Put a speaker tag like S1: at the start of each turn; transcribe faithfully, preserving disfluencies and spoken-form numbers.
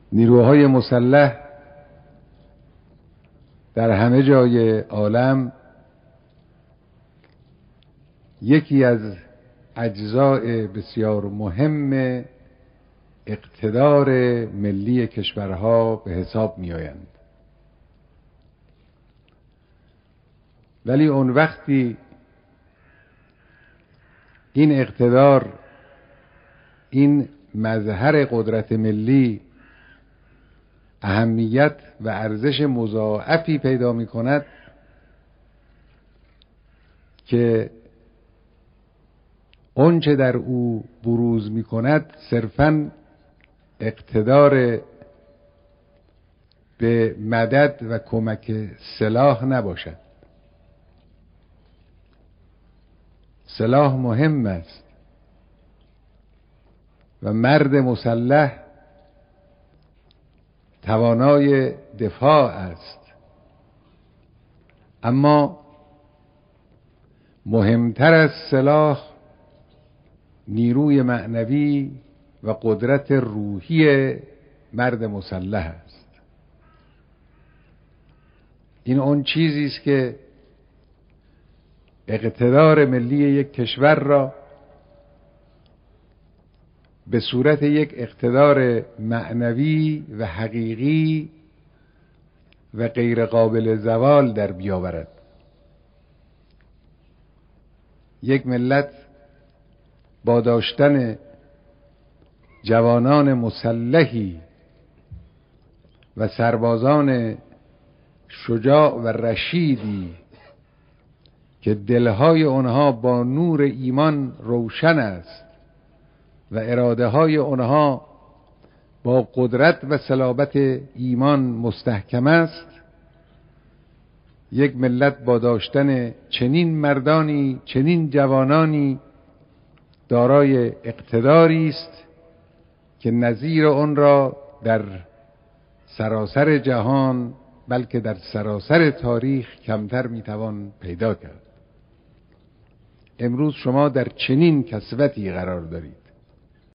S1: نیروهای مسلح در همه جای عالم یکی از اجزای بسیار مهم اقتدار ملی کشورها به حساب می آیند. ولی اون وقتی این اقتدار، این مظهر قدرت ملی اهمیت و ارزش مضاعفی پیدا می کند که اون چه در او بروز می کند صرفاً اقتدار به مدد و کمک سلاح نباشد. سلاح مهم است و مرد مسلح توانای دفاع است، اما مهمتر از سلاح نیروی معنوی و قدرت روحی مرد مسلح است. این اون چیزی است که اقتدار ملی یک کشور را به صورت یک اقتدار معنوی و حقیقی و غیر قابل زوال در بیاورد. یک ملت با داشتن جوانان مسلحی و سربازان شجاع و رشیدی که دلهای آنها با نور ایمان روشن است و اراده های آنها با قدرت و صلابت ایمان مستحکم است، یک ملت با داشتن چنین مردانی، چنین جوانانی دارای اقتداری است که نظیر آن را در سراسر جهان بلکه در سراسر تاریخ کمتر میتوان پیدا کرد. امروز شما در چنین کسوتی قرار دارید.